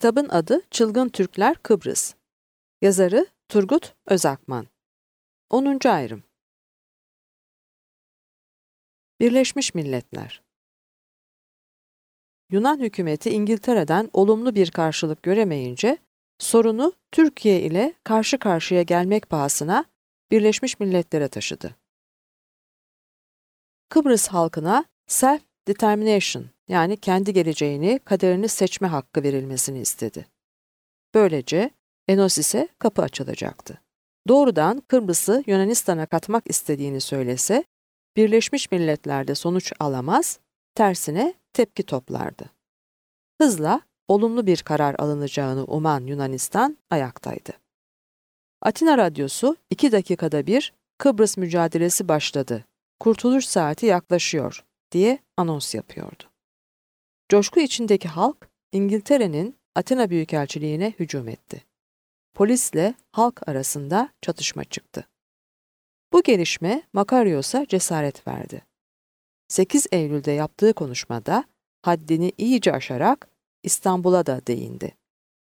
Kitabın adı Çılgın Türkler Kıbrıs. Yazarı Turgut Özakman. 10. ayrım. Birleşmiş Milletler. Yunan hükümeti İngiltere'den olumlu bir karşılık göremeyince sorunu Türkiye ile karşı karşıya gelmek pahasına Birleşmiş Milletler'e taşıdı. Kıbrıs halkına self-determination yani kendi geleceğini, kaderini seçme hakkı verilmesini istedi. Böylece Enosis'e kapı açılacaktı. Doğrudan Kıbrıs'ı Yunanistan'a katmak istediğini söylese, Birleşmiş Milletler'de sonuç alamaz, tersine tepki toplardı. Hızla olumlu bir karar alınacağını uman Yunanistan ayaktaydı. Atina Radyosu 2 dakikada bir Kıbrıs mücadelesi başladı, kurtuluş saati yaklaşıyor diye anons yapıyordu. Coşku içindeki halk İngiltere'nin Atina Büyükelçiliğine hücum etti. Polisle halk arasında çatışma çıktı. Bu gelişme Makarios'a cesaret verdi. 8 Eylül'de yaptığı konuşmada haddini iyice aşarak İstanbul'a da değindi.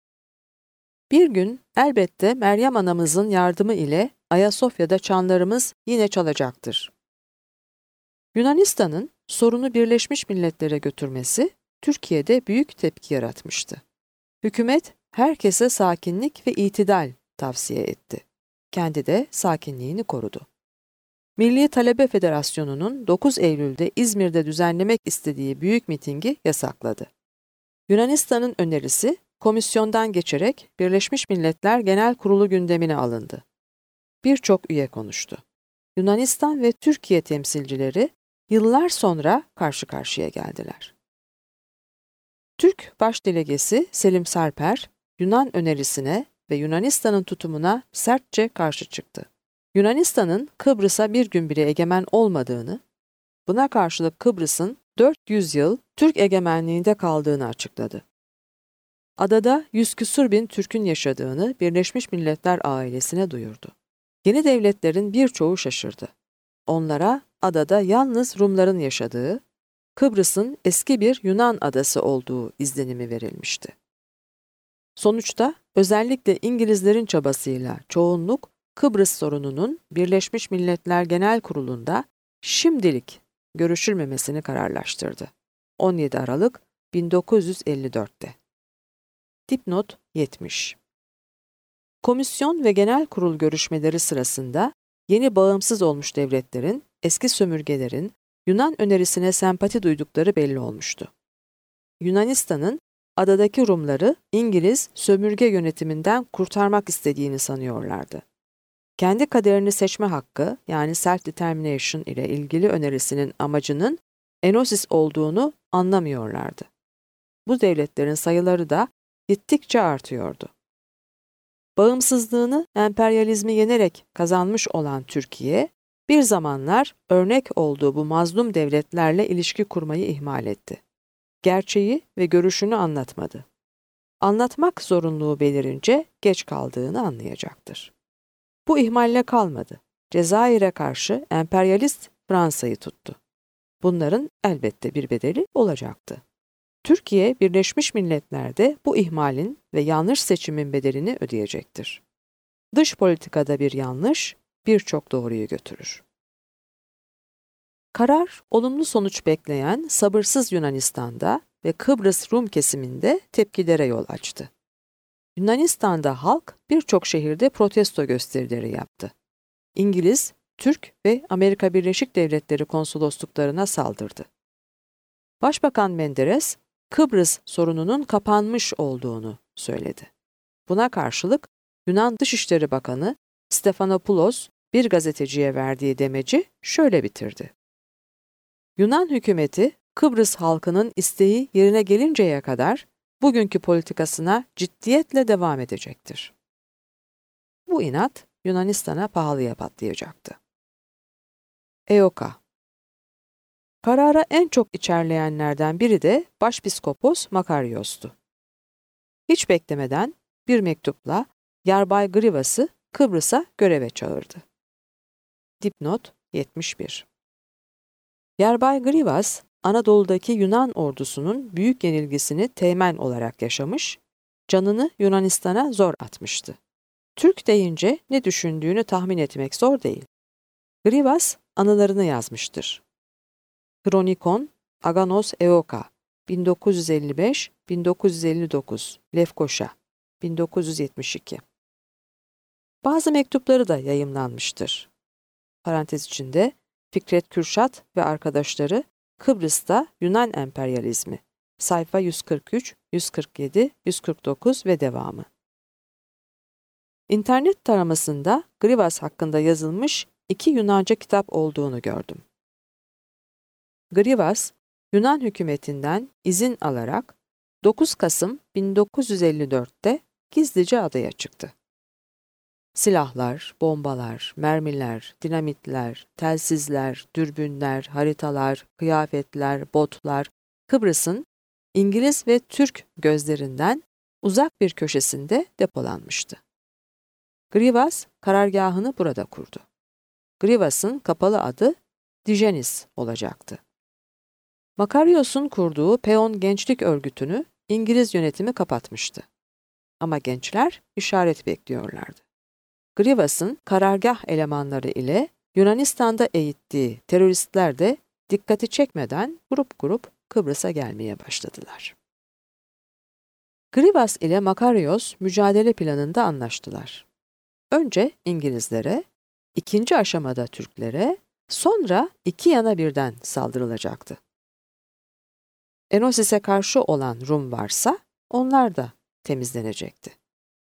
Bir gün elbette Meryem anamızın yardımı ile Ayasofya'da çanlarımız yine çalacaktır. Yunanistan'ın sorunu Birleşmiş Milletler'e götürmesi Türkiye'de büyük tepki yaratmıştı. Hükümet herkese sakinlik ve itidal tavsiye etti. Kendi de sakinliğini korudu. Milli Talebe Federasyonu'nun 9 Eylül'de İzmir'de düzenlemek istediği büyük mitingi yasakladı. Yunanistan'ın önerisi komisyondan geçerek Birleşmiş Milletler Genel Kurulu gündemine alındı. Birçok üye konuştu. Yunanistan ve Türkiye temsilcileri yıllar sonra karşı karşıya geldiler. Türk Başdelegesi Selim Sarper, Yunan önerisine ve Yunanistan'ın tutumuna sertçe karşı çıktı. Yunanistan'ın Kıbrıs'a bir gün bile egemen olmadığını, buna karşılık Kıbrıs'ın 400 yıl Türk egemenliğinde kaldığını açıkladı. Adada 100 küsur bin Türk'ün yaşadığını Birleşmiş Milletler ailesine duyurdu. Yeni devletlerin birçoğu şaşırdı. Onlara adada yalnız Rumların yaşadığı, Kıbrıs'ın eski bir Yunan adası olduğu izlenimi verilmişti. Sonuçta özellikle İngilizlerin çabasıyla çoğunluk Kıbrıs sorununun Birleşmiş Milletler Genel Kurulu'nda şimdilik görüşülmemesini kararlaştırdı. 17 Aralık 1954'te. Dipnot 70. Komisyon ve Genel Kurul görüşmeleri sırasında yeni bağımsız olmuş devletlerin, eski sömürgelerin Yunan önerisine sempati duydukları belli olmuştu. Yunanistan'ın adadaki Rumları İngiliz sömürge yönetiminden kurtarmak istediğini sanıyorlardı. Kendi kaderini seçme hakkı yani self-determination ile ilgili önerisinin amacının Enosis olduğunu anlamıyorlardı. Bu devletlerin sayıları da gittikçe artıyordu. Bağımsızlığını emperyalizmi yenerek kazanmış olan Türkiye, bir zamanlar örnek olduğu bu mazlum devletlerle ilişki kurmayı ihmal etti. Gerçeği ve görüşünü anlatmadı. Anlatmak zorunluluğu belirince geç kaldığını anlayacaktır. Bu ihmalle kalmadı. Cezayir'e karşı emperyalist Fransa'yı tuttu. Bunların elbette bir bedeli olacaktı. Türkiye, Birleşmiş Milletler'de bu ihmalin ve yanlış seçimin bedelini ödeyecektir. Dış politikada bir yanlış, birçok doğruyu götürür. Karar, olumlu sonuç bekleyen sabırsız Yunanistan'da ve Kıbrıs Rum kesiminde tepkilere yol açtı. Yunanistan'da halk birçok şehirde protesto gösterileri yaptı. İngiliz, Türk ve Amerika Birleşik Devletleri konsolosluklarına saldırdı. Başbakan Menderes, Kıbrıs sorununun kapanmış olduğunu söyledi. Buna karşılık Yunan Dışişleri Bakanı Stephanopoulos bir gazeteciye verdiği demeci şöyle bitirdi. Yunan hükümeti Kıbrıs halkının isteği yerine gelinceye kadar bugünkü politikasına ciddiyetle devam edecektir. Bu inat Yunanistan'a pahalıya patlayacaktı. EOKA. Karara en çok içerleyenlerden biri de Başpiskopos Makarios'tu. Hiç beklemeden bir mektupla Yarbay Grivas'ı Kıbrıs'a göreve çağırdı. Dipnot 71. Yarbay Grivas, Anadolu'daki Yunan ordusunun büyük yenilgisini teğmen olarak yaşamış, canını Yunanistan'a zor atmıştı. Türk deyince ne düşündüğünü tahmin etmek zor değil. Grivas anılarını yazmıştır. Kronikon Aganos Eoka 1955-1959 Lefkoşa 1972. Bazı mektupları da yayımlanmıştır. Parantez içinde Fikret Kürşat ve arkadaşları Kıbrıs'ta Yunan emperyalizmi. Sayfa 143, 147, 149 ve devamı. İnternet taramasında Grivas hakkında yazılmış 2 Yunanca kitap olduğunu gördüm. Grivas, Yunan hükümetinden izin alarak 9 Kasım 1954'te gizlice adaya çıktı. Silahlar, bombalar, mermiler, dinamitler, telsizler, dürbünler, haritalar, kıyafetler, botlar Kıbrıs'ın İngiliz ve Türk gözlerinden uzak bir köşesinde depolanmıştı. Grivas karargahını burada kurdu. Grivas'ın kapalı adı Dijenis olacaktı. Makarios'un kurduğu Peon Gençlik Örgütü'nü İngiliz yönetimi kapatmıştı. Ama gençler işaret bekliyorlardı. Grivas'ın karargah elemanları ile Yunanistan'da eğittiği teröristler de dikkati çekmeden grup grup Kıbrıs'a gelmeye başladılar. Grivas ile Makarios mücadele planında anlaştılar. Önce İngilizlere, ikinci aşamada Türklere, sonra iki yana birden saldırılacaktı. Enosis'e karşı olan Rum varsa onlar da temizlenecekti.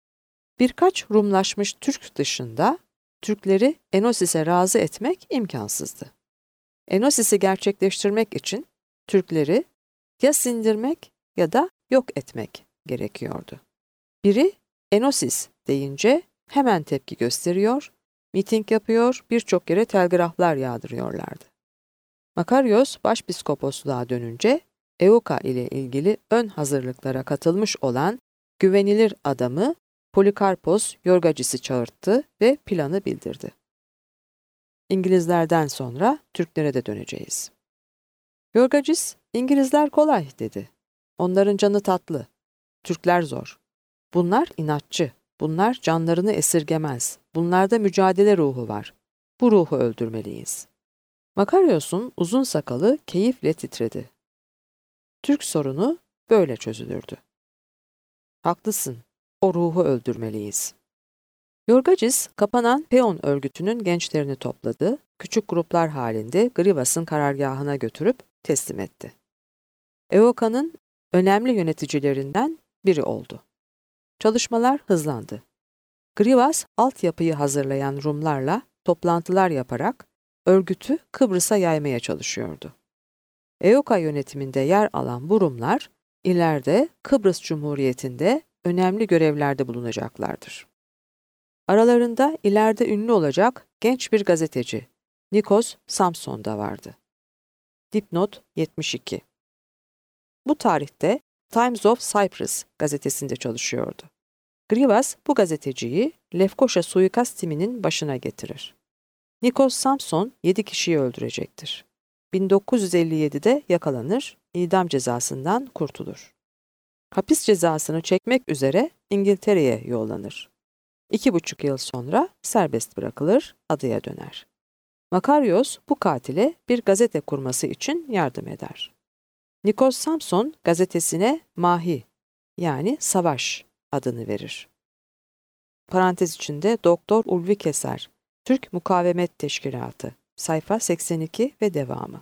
Birkaç Rumlaşmış Türk dışında Türkleri Enosis'e razı etmek imkansızdı. Enosis'i gerçekleştirmek için Türkleri ya sindirmek ya da yok etmek gerekiyordu. Biri Enosis deyince hemen tepki gösteriyor, miting yapıyor, birçok yere telgraflar yağdırıyorlardı. Makarios başpiskoposluğa dönünce Euka ile ilgili ön hazırlıklara katılmış olan güvenilir adamı Polikarpos Yorgacis'i çağırttı ve planı bildirdi. İngilizlerden sonra Türklere de döneceğiz. Yorgacis, İngilizler kolay dedi. Onların canı tatlı. Türkler zor. Bunlar inatçı. Bunlar canlarını esirgemez. Bunlarda mücadele ruhu var. Bu ruhu öldürmeliyiz. Makarios'un uzun sakalı keyifle titredi. Türk sorunu böyle çözülürdü. Haklısın. O ruhu öldürmeliyiz. Yorgacis, kapanan Peon örgütünün gençlerini topladı, küçük gruplar halinde Grivas'ın karargahına götürüp teslim etti. Eoka'nın önemli yöneticilerinden biri oldu. Çalışmalar hızlandı. Grivas, altyapıyı hazırlayan Rumlarla toplantılar yaparak örgütü Kıbrıs'a yaymaya çalışıyordu. Eoka yönetiminde yer alan bu Rumlar, ileride Kıbrıs Cumhuriyeti'nde önemli görevlerde bulunacaklardır. Aralarında ileride ünlü olacak genç bir gazeteci, Nikos Samson da vardı. Dipnot 72. Bu tarihte Times of Cyprus gazetesinde çalışıyordu. Grivas bu gazeteciyi Lefkoşa suikast timinin başına getirir. Nikos Samson 7 kişiyi öldürecektir. 1957'de yakalanır, idam cezasından kurtulur. Hapis cezasını çekmek üzere İngiltere'ye yollanır. 2,5 yıl sonra serbest bırakılır, adaya döner. Makarios bu katile bir gazete kurması için yardım eder. Nikos Samson gazetesine Mahi yani Savaş adını verir. Parantez içinde Doktor Ulvi Keser, Türk Mukavemet Teşkilatı, sayfa 82 ve devamı.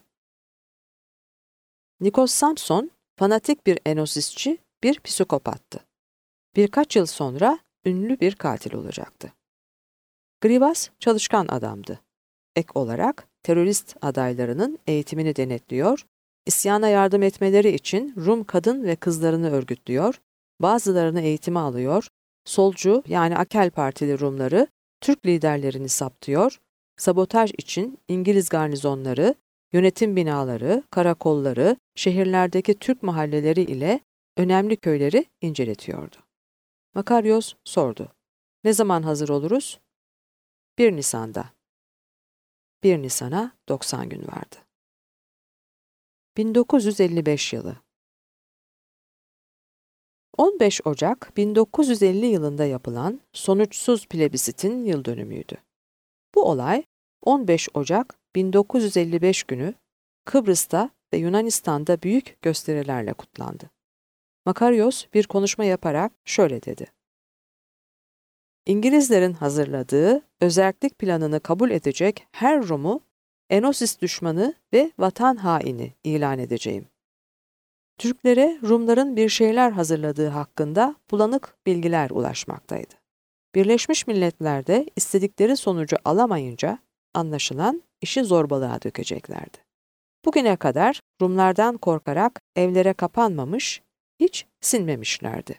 Nikos Samson, fanatik bir enosisçi, bir psikopattı. Birkaç yıl sonra ünlü bir katil olacaktı. Grivas çalışkan adamdı. Ek olarak terörist adaylarının eğitimini denetliyor, isyana yardım etmeleri için Rum kadın ve kızlarını örgütlüyor, bazılarını eğitime alıyor, solcu yani Akel Partili Rumları, Türk liderlerini saptıyor, sabotaj için İngiliz garnizonları, yönetim binaları, karakolları, şehirlerdeki Türk mahalleleri ile önemli köyleri inceletiyordu. Makarios sordu. Ne zaman hazır oluruz? 1 Nisan'da. 1 Nisan'a 90 gün vardı. 1955 yılı. 15 Ocak 1950 yılında yapılan sonuçsuz plebisitin yıldönümüydü. Bu olay 15 Ocak 1955 günü Kıbrıs'ta ve Yunanistan'da büyük gösterilerle kutlandı. Makarios bir konuşma yaparak şöyle dedi: İngilizlerin hazırladığı özerklik planını kabul edecek her Rum'u Enosis düşmanı ve vatan haini ilan edeceğim. Türklere Rumların bir şeyler hazırladığı hakkında bulanık bilgiler ulaşmaktaydı. Birleşmiş Milletler'de istedikleri sonucu alamayınca anlaşılan işi zorbalığa dökeceklerdi. Bugüne kadar Rumlardan korkarak evlere kapanmamış, hiç sinmemişlerdi.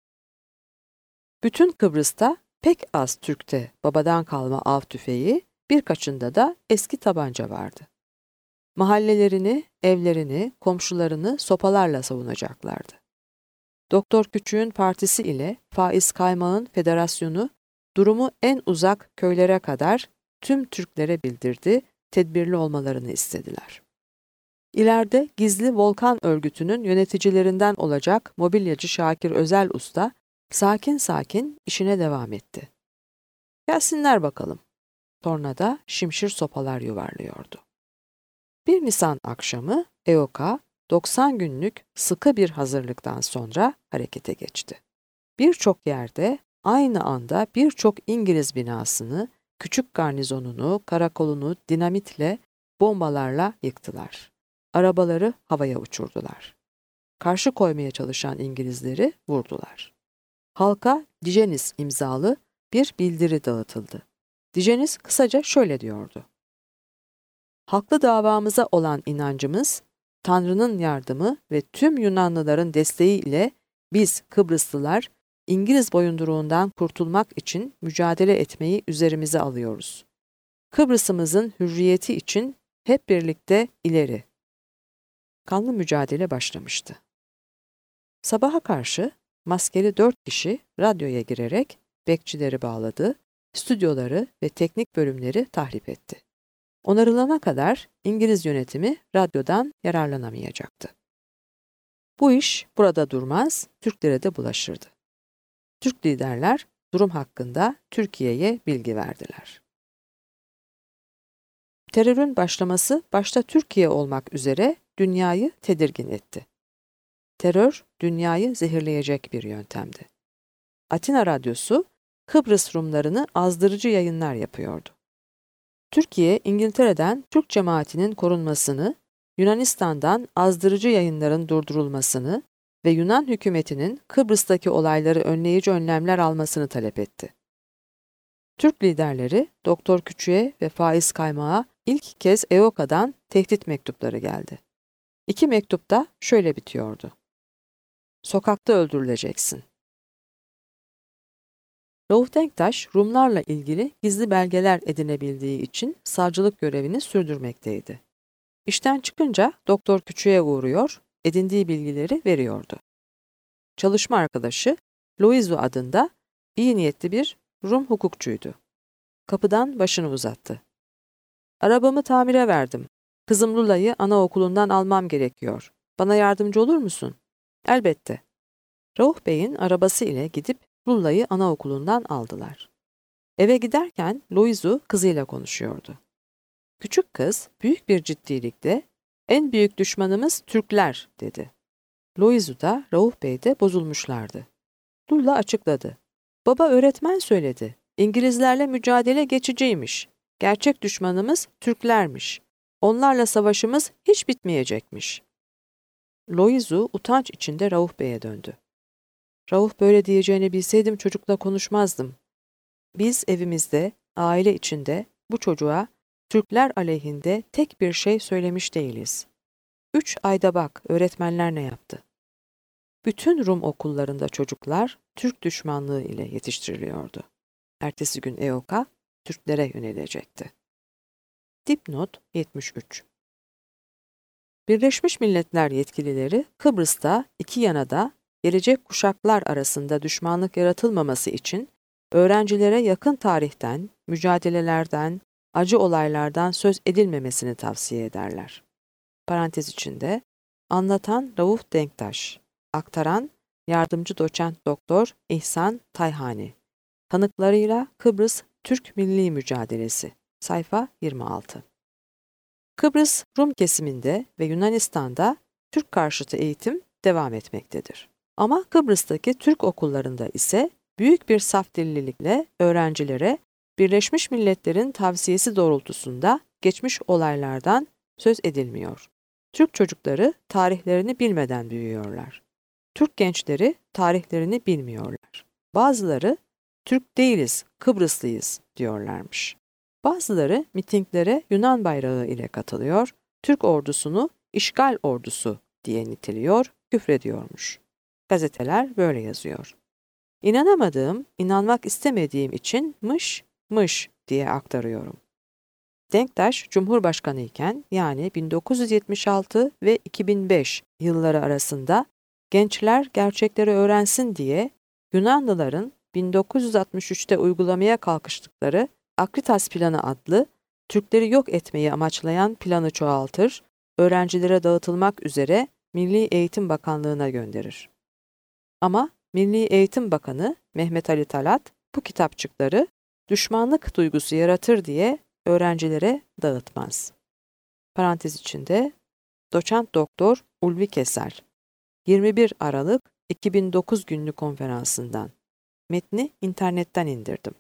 Bütün Kıbrıs'ta pek az Türk'te babadan kalma av tüfeği, birkaçında da eski tabanca vardı. Mahallelerini, evlerini, komşularını sopalarla savunacaklardı. Doktor Küçük'ün partisi ile Faiz Kaymağ'ın federasyonu durumu en uzak köylere kadar tüm Türklere bildirdi, tedbirli olmalarını istediler. İleride gizli Volkan örgütünün yöneticilerinden olacak mobilyacı Şakir Özel Usta sakin sakin işine devam etti. Gelsinler bakalım. Tornada şimşir sopalar yuvarlıyordu. 1 Nisan akşamı EOKA 90 günlük sıkı bir hazırlıktan sonra harekete geçti. Birçok yerde aynı anda birçok İngiliz binasını, küçük garnizonunu, karakolunu dinamitle, bombalarla yıktılar. Arabaları havaya uçurdular. Karşı koymaya çalışan İngilizleri vurdular. Halka Dijenis imzalı bir bildiri dağıtıldı. Dijenis kısaca şöyle diyordu: Haklı davamıza olan inancımız, Tanrı'nın yardımı ve tüm Yunanlıların desteği ile biz Kıbrıslılar İngiliz boyunduruğundan kurtulmak için mücadele etmeyi üzerimize alıyoruz. Kıbrıs'ımızın hürriyeti için hep birlikte ileri. Kanlı mücadele başlamıştı. Sabaha karşı maskeli 4 kişi radyoya girerek bekçileri bağladı, stüdyoları ve teknik bölümleri tahrip etti. Onarılana kadar İngiliz yönetimi radyodan yararlanamayacaktı. Bu iş burada durmaz, Türklere de bulaşırdı. Türk liderler durum hakkında Türkiye'ye bilgi verdiler. Terörün başlaması başta Türkiye olmak üzere dünyayı tedirgin etti. Terör, dünyayı zehirleyecek bir yöntemdi. Atina Radyosu, Kıbrıs Rumlarını azdırıcı yayınlar yapıyordu. Türkiye, İngiltere'den Türk cemaatinin korunmasını, Yunanistan'dan azdırıcı yayınların durdurulmasını ve Yunan hükümetinin Kıbrıs'taki olayları önleyici önlemler almasını talep etti. Türk liderleri Doktor Küçük'e ve Faiz Kaymağ'a ilk kez EOKA'dan tehdit mektupları geldi. 2 mektupta şöyle bitiyordu: Sokakta öldürüleceksin. Rauf Denktaş, Rumlarla ilgili gizli belgeler edinebildiği için savcılık görevini sürdürmekteydi. İşten çıkınca Doktor Küçük'e uğruyor, edindiği bilgileri veriyordu. Çalışma arkadaşı Loizu adında iyi niyetli bir Rum hukukçuydu. Kapıdan başını uzattı. Arabamı tamire verdim. Kızım Lula'yı anaokulundan almam gerekiyor. Bana yardımcı olur musun? Elbette. Rauf Bey'in arabası ile gidip Lula'yı anaokulundan aldılar. Eve giderken Loizu kızıyla konuşuyordu. Küçük kız büyük bir ciddilikle "En büyük düşmanımız Türkler" dedi. Loizu da Rauf Bey de bozulmuşlardı. Lula açıkladı. "Baba öğretmen söyledi. İngilizlerle mücadele geçiciymiş. Gerçek düşmanımız Türklermiş. Onlarla savaşımız hiç bitmeyecekmiş." Loizu utanç içinde Rauf Bey'e döndü. "Rauf böyle diyeceğini bilseydim çocukla konuşmazdım. Biz evimizde, aile içinde bu çocuğa Türkler aleyhinde tek bir şey söylemiş değiliz. 3 ayda bak öğretmenler ne yaptı." Bütün Rum okullarında çocuklar Türk düşmanlığı ile yetiştiriliyordu. Ertesi gün EOKA Türklere yönelecekti. Dipnot 73. Birleşmiş Milletler yetkilileri Kıbrıs'ta iki yana da gelecek kuşaklar arasında düşmanlık yaratılmaması için öğrencilere yakın tarihten, mücadelelerden, acı olaylardan söz edilmemesini tavsiye ederler. Parantez içinde, anlatan Rauf Denktaş, aktaran Yardımcı doçent doktor İhsan Tayhani. Tanıklarıyla Kıbrıs Türk Milli Mücadelesi. Sayfa 26. Kıbrıs Rum kesiminde ve Yunanistan'da Türk karşıtı eğitim devam etmektedir. Ama Kıbrıs'taki Türk okullarında ise büyük bir safdillilikle öğrencilere Birleşmiş Milletler'in tavsiyesi doğrultusunda geçmiş olaylardan söz edilmiyor. Türk çocukları tarihlerini bilmeden büyüyorlar. Türk gençleri tarihlerini bilmiyorlar. Bazıları Türk değiliz, Kıbrıslıyız diyorlarmış. Bazıları mitinglere Yunan bayrağı ile katılıyor, Türk ordusunu işgal ordusu diye niteliyor, küfrediyormuş. Gazeteler böyle yazıyor. İnanamadığım, inanmak istemediğim için mış diye aktarıyorum. Denktaş Cumhurbaşkanı iken yani 1976 ve 2005 yılları arasında gençler gerçekleri öğrensin diye Yunanlıların 1963'te uygulamaya kalkıştıkları Akritas Planı adlı Türkleri yok etmeyi amaçlayan planı çoğaltır, öğrencilere dağıtılmak üzere Milli Eğitim Bakanlığı'na gönderir. Ama Milli Eğitim Bakanı Mehmet Ali Talat bu kitapçıkları düşmanlık duygusu yaratır diye öğrencilere dağıtmaz. Parantez içinde Doçent Doktor Ulvi Keser 21 Aralık 2009 günlük konferansından. Metni internetten indirdim.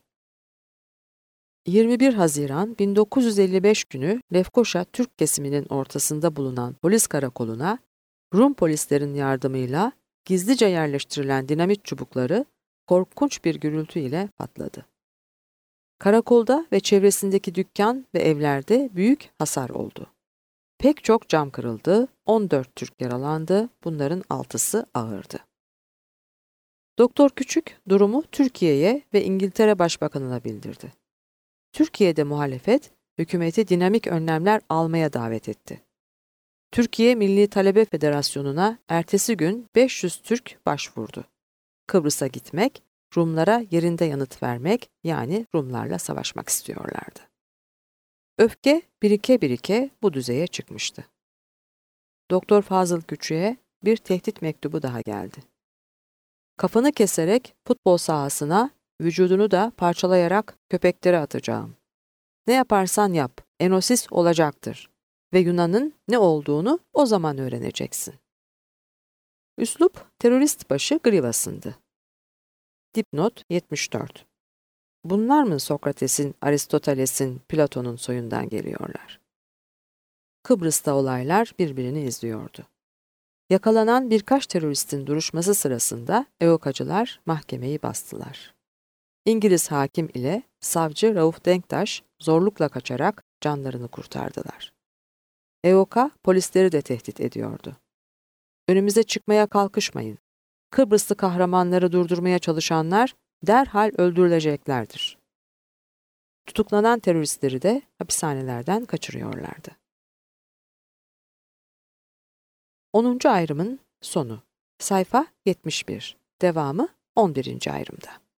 21 Haziran 1955 günü Lefkoşa Türk kesiminin ortasında bulunan polis karakoluna Rum polislerin yardımıyla gizlice yerleştirilen dinamit çubukları korkunç bir gürültü ile patladı. Karakolda ve çevresindeki dükkan ve evlerde büyük hasar oldu. Pek çok cam kırıldı, 14 Türk yaralandı, bunların 6'sı ağırdı. Doktor Küçük durumu Türkiye'ye ve İngiltere Başbakanı'na bildirdi. Türkiye'de muhalefet, hükümeti dinamik önlemler almaya davet etti. Türkiye Milli Talebe Federasyonu'na ertesi gün 500 Türk başvurdu. Kıbrıs'a gitmek, Rumlara yerinde yanıt vermek yani Rumlarla savaşmak istiyorlardı. Öfke birike bu düzeye çıkmıştı. Doktor Fazıl Küçük'e bir tehdit mektubu daha geldi. Kafanı keserek futbol sahasına, vücudunu da parçalayarak köpeklere atacağım. Ne yaparsan yap, enosis olacaktır ve Yunan'ın ne olduğunu o zaman öğreneceksin. Üslup terörist başı Grivas'ındı. Dipnot 74. Bunlar mı Sokrates'in, Aristoteles'in, Platon'un soyundan geliyorlar? Kıbrıs'ta olaylar birbirini izliyordu. Yakalanan birkaç teröristin duruşması sırasında EOKA'cılar mahkemeyi bastılar. İngiliz hakim ile savcı Rauf Denktaş zorlukla kaçarak canlarını kurtardılar. EOKA polisleri de tehdit ediyordu. Önümüze çıkmaya kalkışmayın. Kıbrıslı kahramanları durdurmaya çalışanlar derhal öldürüleceklerdir. Tutuklanan teröristleri de hapishanelerden kaçırıyorlardı. 10. ayrımın sonu. Sayfa 71. Devamı 11. ayrımda.